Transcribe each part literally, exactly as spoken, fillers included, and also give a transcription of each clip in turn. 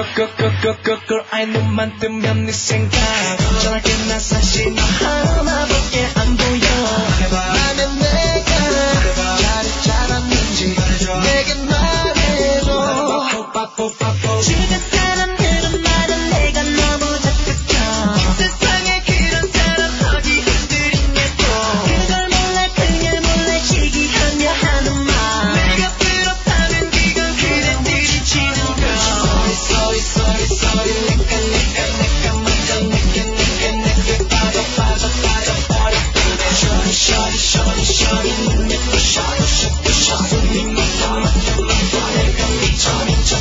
끄끄끄끄끄끄 아이 눈만 뜨면 네 생각 걱정할게 난 사실 너 하나밖에 안 보여 나는 내가 잘했 잘았는지 내게 말해줘 주변 사람들은 말은 내가 너무 착각져 세상에 그런 사람 어디 흔들리냐고 그걸 몰라 그냥 몰라 시기하며 하는 말 내가 그렇다면 그건 그대들이 치는 거 Sorry sorry sorry 내가 내가 내가 먼저 내게 내게 내게 빠져 빠져 빠져 버려 Shorty shorty shorty shorty 눈 예뻐 shorty shorty shorty 네 맘만 맞춰 내가 미쳐 미쳐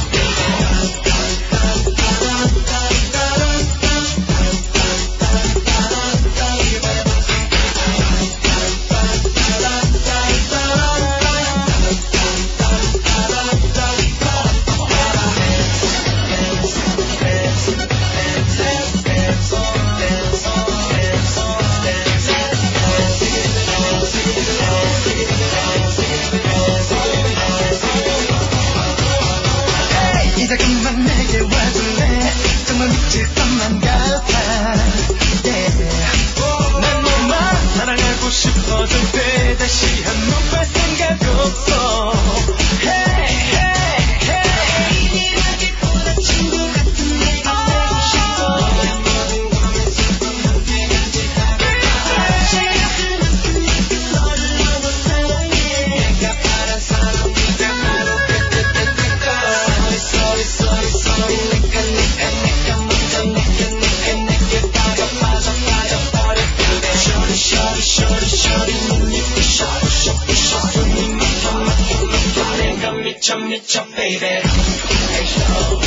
이제 그만 내게 와줄래 정말 미칠 것만 같아 난 너만 사랑하고 싶어질 때 다시 한번 볼 생각 없어 Hey hey hey 이기라기보다 친구 같은 내가 되고 싶어 모든 것을 슬픔한테 간직하고 시간 그만큼 내게 너를 너무 사랑해 내가 바란 사람 네가 바로 그때때때까 Sorry sorry sorry 내가 내가 내가 먼저 내게 내게 내게 빠져 빠져 빠져 버려 Shorty shorty shorty shorty 눈 예뻐 shorty shorty shorty 네 맘만 맞춰 맞춰 내가 미쳐 미쳐 baby Hey show